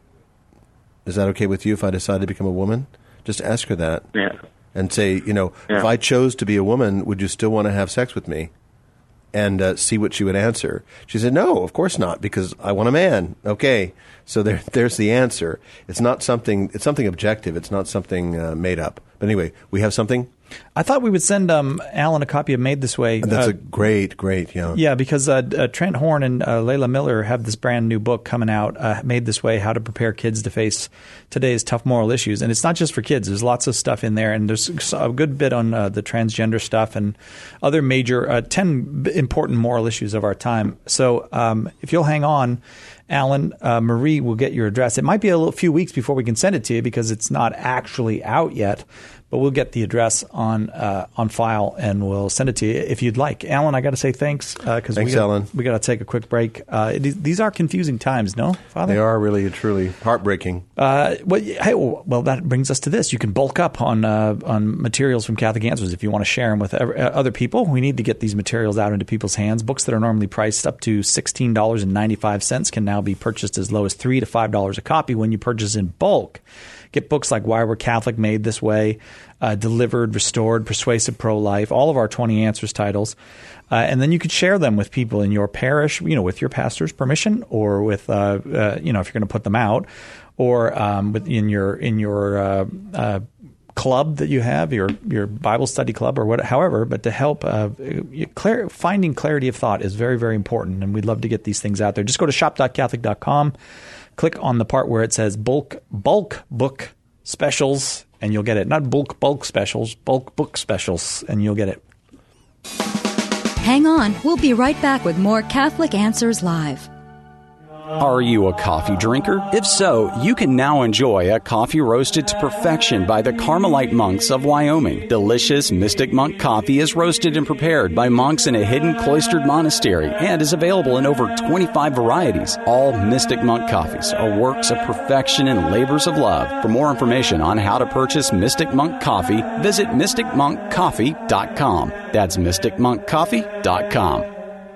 Is that okay with you if I decide to become a woman? Just ask her that. Yeah. And say, if I chose to be a woman, would you still want to have sex with me? And see what she would answer. She said, no, of course not, because I want a man. Okay, so there's the answer. It's something objective. It's not something made up. But anyway, we have something? I thought we would send Alan a copy of Made This Way. That's a great, Yeah, because Trent Horn and Layla Miller have this brand new book coming out, Made This Way, How to Prepare Kids to Face Today's Tough Moral Issues. And it's not just for kids. There's lots of stuff in there. And there's a good bit on the transgender stuff and other major 10 important moral issues of our time. So if you'll hang on, Alan, Marie will get your address. It might be a few weeks before we can send it to you because it's not actually out yet. but we'll get the address on file and we'll send it to you if you'd like. Alan, I got to say thanks because Alan. We got to take a quick break. These are confusing times, no, Father? They are really truly heartbreaking. Well, that brings us to this. You can bulk up on materials from Catholic Answers if you want to share them with other people. We need to get these materials out into people's hands. Books that are normally priced up to $16.95 can now be purchased as low as $3 to $5 a copy when you purchase in bulk. Get books like Why We're Catholic, Made This Way, Delivered, Restored, Persuasive Pro-Life, all of our 20 Answers titles. And then you could share them with people in your parish, with your pastor's permission, or with, if you're going to put them out, or in your club that you have, your Bible study club, or however. But to help, finding clarity of thought is very, very important, and we'd love to get these things out there. Just go to shop.catholic.com. Click on the part where it says bulk book specials, and you'll get it. Not bulk specials, bulk book specials, and you'll get it. Hang on. We'll be right back with more Catholic Answers Live. Are you a coffee drinker? If so, you can now enjoy a coffee roasted to perfection by the Carmelite monks of Wyoming. Delicious Mystic Monk coffee is roasted and prepared by monks in a hidden cloistered monastery and is available in over 25 varieties. All Mystic Monk coffees are works of perfection and labors of love. For more information on how to purchase Mystic Monk coffee, visit mysticmonkcoffee.com. That's mysticmonkcoffee.com.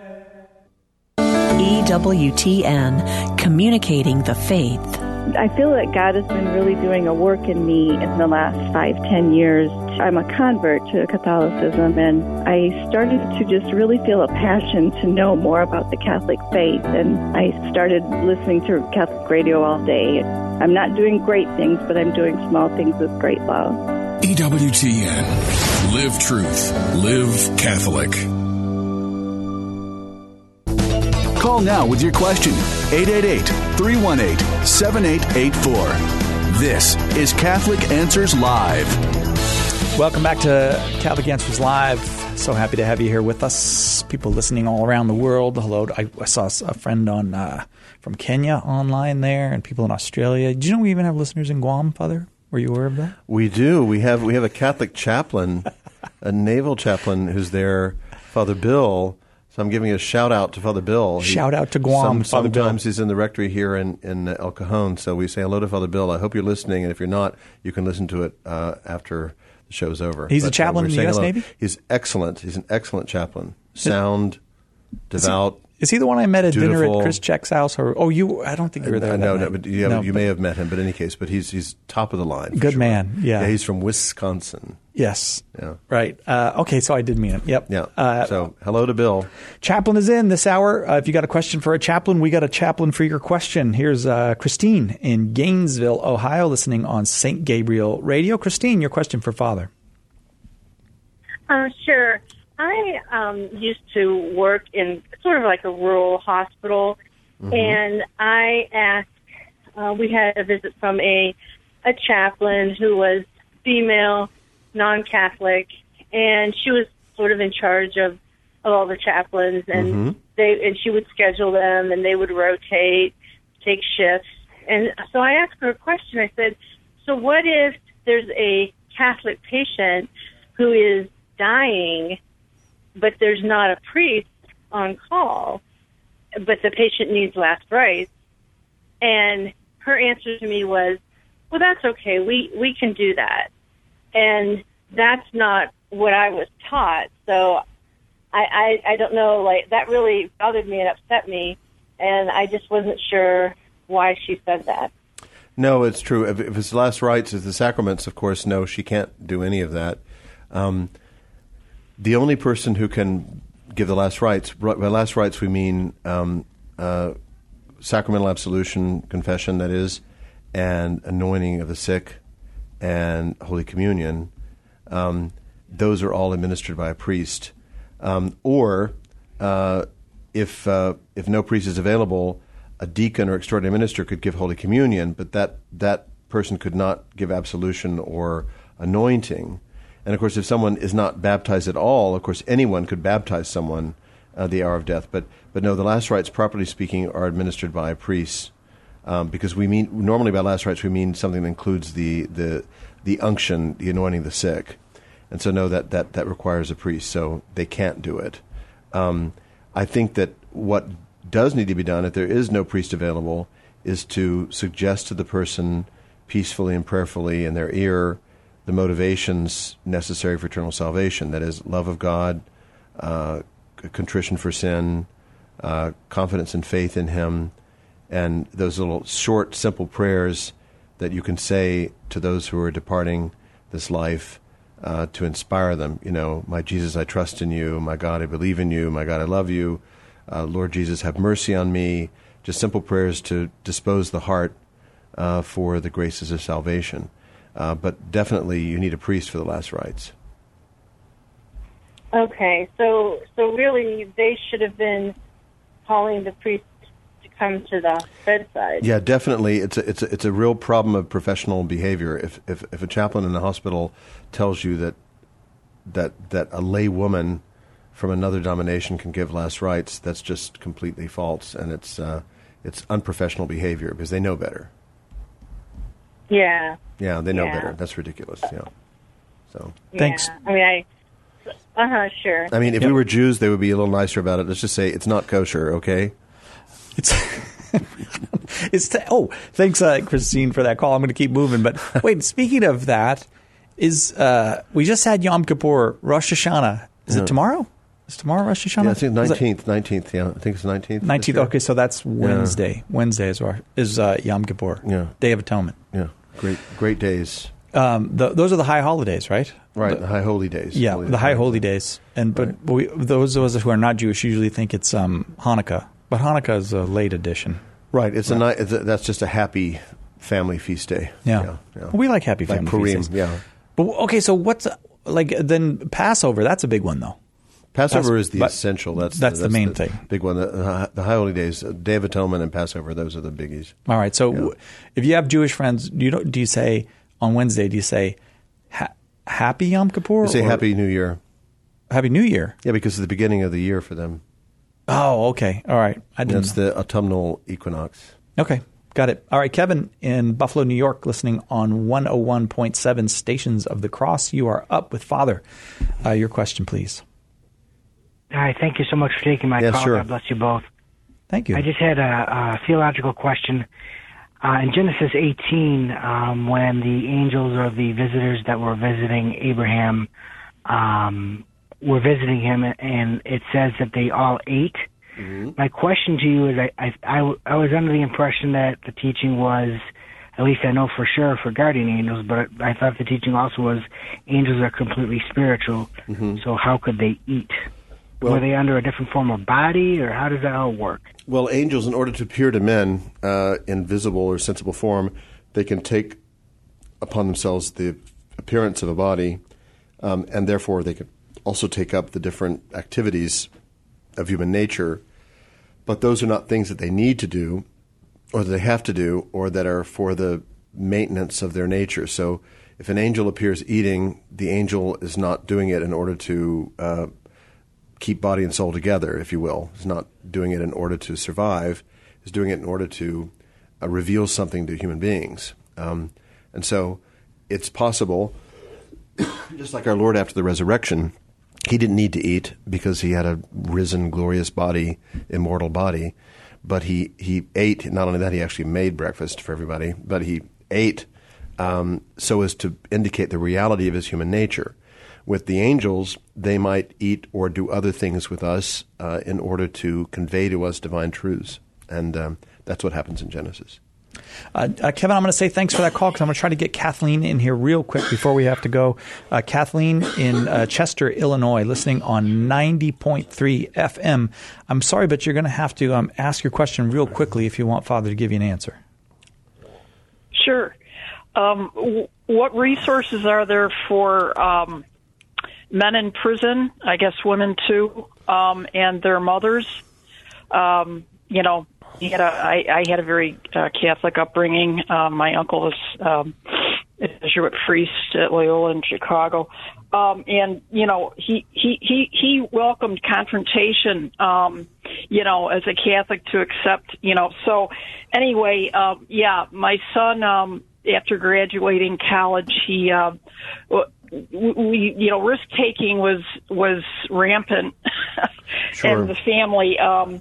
EWTN, communicating the faith. I feel that God has been really doing a work in me in the last 5-10 years. I'm a convert to Catholicism, and I started to just really feel a passion to know more about the Catholic faith, and I started listening to Catholic radio all day. I'm not doing great things, but I'm doing small things with great love. EWTN. Live truth. Live Catholic. Call now with your question. 888-318-7884. This is Catholic Answers Live. Welcome back to Catholic Answers Live. So happy to have you here with us. People listening all around the world. Hello. I saw a friend from Kenya online there, and people in Australia. Did you know we even have listeners in Guam, Father? Were you aware of that? We do. We have a Catholic chaplain, a naval chaplain who's there, Father Bill. So I'm giving a shout-out to Father Bill. Shout out to Guam, Father Bill. Sometimes he's in the rectory here in El Cajon, so we say hello to Father Bill. I hope you're listening, and if you're not, you can listen to it after the show's over. He's a chaplain in the U.S. Navy? He's excellent. He's an excellent chaplain. Sound, devout. Is he the one I met at dinner at Chris Check's house? I don't think you were there. No, but you may have met him. But in any case, he's top of the line. Good man. Yeah, he's from Wisconsin. Yes. Yeah. Right. Okay, so I did meet him. Yep. Yeah. So hello to Bill. Chaplain is in this hour. If you got a question for a chaplain, we got a chaplain for your question. Here's Christine in Gainesville, Ohio, listening on St. Gabriel Radio. Christine, your question for Father. Sure. I used to work in sort of like a rural hospital, and I asked, we had a visit from a chaplain who was female, non-Catholic, and she was sort of in charge of all the chaplains, and she would schedule them, and they would rotate, take shifts. And so I asked her a question. I said, so what if there's a Catholic patient who is dying, but there's not a priest on call, but the patient needs last rites? And her answer to me was, well, that's okay. We can do that. And that's not what I was taught. So I don't know, like, that really bothered me and upset me, and I just wasn't sure why she said that. No, it's true. If it's last rites, it's the sacraments, of course, no, she can't do any of that. The only person who can give the last rites, by last rites we mean sacramental absolution, confession, that is, and anointing of the sick, and Holy Communion, those are all administered by a priest. Or if no priest is available, a deacon or extraordinary minister could give Holy Communion, but that person could not give absolution or anointing. And, of course, if someone is not baptized at all, of course, anyone could baptize someone the hour of death. But no, the last rites, properly speaking, are administered by a priest. because we mean normally by last rites we mean something that includes the unction, the anointing of the sick, and so no, that requires a priest, so they can't do it. I think that what does need to be done, if there is no priest available, is to suggest to the person peacefully and prayerfully in their ear the motivations necessary for eternal salvation. That is, love of God, contrition for sin, confidence and faith in Him, and those little short, simple prayers that you can say to those who are departing this life to inspire them. My Jesus, I trust in you. My God, I believe in you. My God, I love you. Lord Jesus, have mercy on me. Just simple prayers to dispose the heart for the graces of salvation. But definitely you need a priest for the last rites. Okay, so really they should have been calling the priest to come to the bedside. Yeah, definitely. It's a real problem of professional behavior. If a chaplain in the hospital tells you that a lay woman from another denomination can give last rites, that's just completely false, and it's unprofessional behavior because they know better. Yeah. Yeah, they know better. That's ridiculous. Yeah. So thanks. Sure. I mean, if we were Jews, they would be a little nicer about it. Let's just say it's not kosher, okay? Thanks, Christine, for that call. I'm going to keep moving. But wait, speaking of that, we just had Yom Kippur, Rosh Hashanah. Is it tomorrow? Is tomorrow Rosh Hashanah? Yeah, I think 19th. Yeah, I think it's 19th. 19th. Okay, so that's Wednesday. Yeah. Wednesday is Yom Kippur. Yeah. Day of Atonement. Yeah. Great days. Those are the high holidays, right? Right, the high holy days. Yeah, the high holy days. Those of us who are not Jewish usually think it's Hanukkah, but Hanukkah is a late edition. Right. That's just a happy family feast day. Yeah. We like happy family feast days. Yeah. But okay, so what's then Passover? That's a big one, though. Passover is the essential. That's the main thing. Big one. The high holy days, Day of Atonement and Passover. Those are the biggies. All right. So if you have Jewish friends, do you say on Wednesday? Do you say Happy Yom Kippur? You say Happy New Year. Happy New Year. Yeah, because it's the beginning of the year for them. Oh, okay. All right. It's the autumnal equinox. Okay. Got it. All right. Kevin in Buffalo, New York, listening on 101.7 Stations of the Cross. You are up with Father. Your question, please. Hi. Thank you so much for taking my call. Sure. God bless you both. Thank you. I just had a theological question. In Genesis 18, when the angels or the visitors that were visiting Abraham were visiting him, and it says that they all ate. Mm-hmm. My question to you is, I was under the impression that the teaching was, at least I know for sure, for guardian angels, but I thought the teaching also was angels are completely spiritual, so how could they eat? Were they under a different form of body, or how does that all work? Well, angels, in order to appear to men in visible or sensible form, they can take upon themselves the appearance of a body, and therefore they can also take up the different activities of human nature. But those are not things that they need to do, or that they have to do, or that are for the maintenance of their nature. So if an angel appears eating, the angel is not doing it in order to keep body and soul together, if you will. He's not doing it in order to survive. He's doing it in order to reveal something to human beings. And so it's possible, just like our Lord after the resurrection, he didn't need to eat because he had a risen, glorious body, immortal body. But he ate. Not only that, he actually made breakfast for everybody, but he ate so as to indicate the reality of his human nature. With the angels, they might eat or do other things with us in order to convey to us divine truths. And that's what happens in Genesis. Kevin, I'm going to say thanks for that call because I'm going to try to get Kathleen in here real quick before we have to go. Kathleen in Chester, Illinois, listening on 90.3 FM. I'm sorry, but you're going to have to ask your question real quickly if you want Father to give you an answer. Sure. What resources are there for men in prison, I guess women too, and their mothers? I had a very Catholic upbringing. My uncle was a Jesuit priest at Loyola in Chicago, and he welcomed confrontation. as a Catholic to accept, So anyway, my son, after graduating college, he, risk taking was rampant Sure. in the family.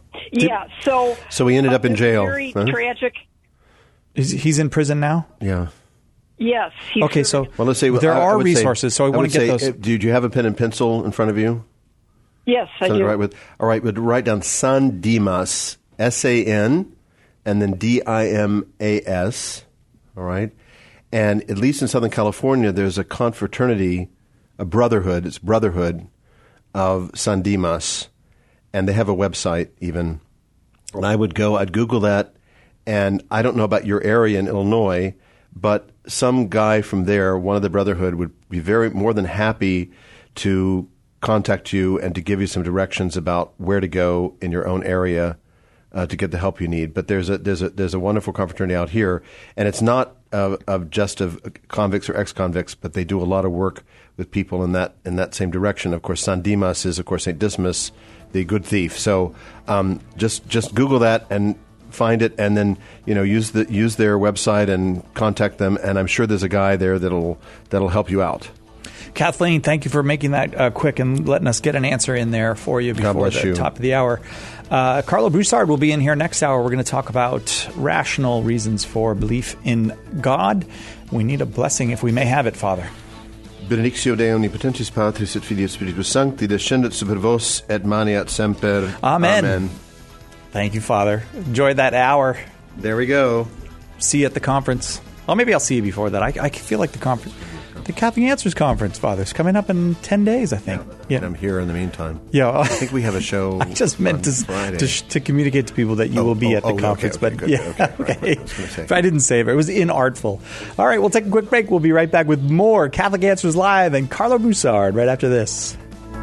So he ended up in jail. Very tragic. He's in prison now? Yeah. Yes. Okay, so let's say there are resources, so I want to get those. Do you have a pen and pencil in front of you? Yes, I do. All right, write down San Dimas, S-A-N, and then D-I-M-A-S, all right? And at least in Southern California, there's a confraternity, a brotherhood, it's Brotherhood of San Dimas, and they have a website even. And I'd Google that, and I don't know about your area in Illinois, but some guy from there, one of the Brotherhood, would be more than happy to contact you and to give you some directions about where to go in your own area to get the help you need. But there's a wonderful confraternity out here, and it's not of convicts or ex-convicts, but they do a lot of work with people in that same direction. Of course, San Dimas is, of course, St. Dismas, the good thief. So just Google that and find it, and then use their website and contact them. And I'm sure there's a guy there that'll help you out. Kathleen, thank you for making that quick and letting us get an answer in there for you before the top of the hour. Carlo Broussard will be in here next hour. We're going to talk about rational reasons for belief in God. We need a blessing if we may have it, Father. Benedictio Dei omnipotentis Patris et Filii et Spiritus Sancti descendet super vos et maneat semper. Amen. Amen. Thank you, Father. Enjoy that hour. There we go. See you at the conference. Well, maybe I'll see you before that. I feel like the Catholic Answers Conference, Father, is coming up in 10 days, I think. Yeah. And I'm here in the meantime. Yeah. I think we have a show. I just meant to communicate to people that you will be at the conference. Okay. If I didn't say it, it was inartful. All right, we'll take a quick break. We'll be right back with more Catholic Answers Live and Carlo Broussard right after this.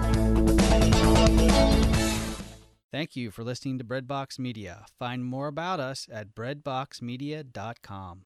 Thank you for listening to Breadbox Media. Find more about us at breadboxmedia.com.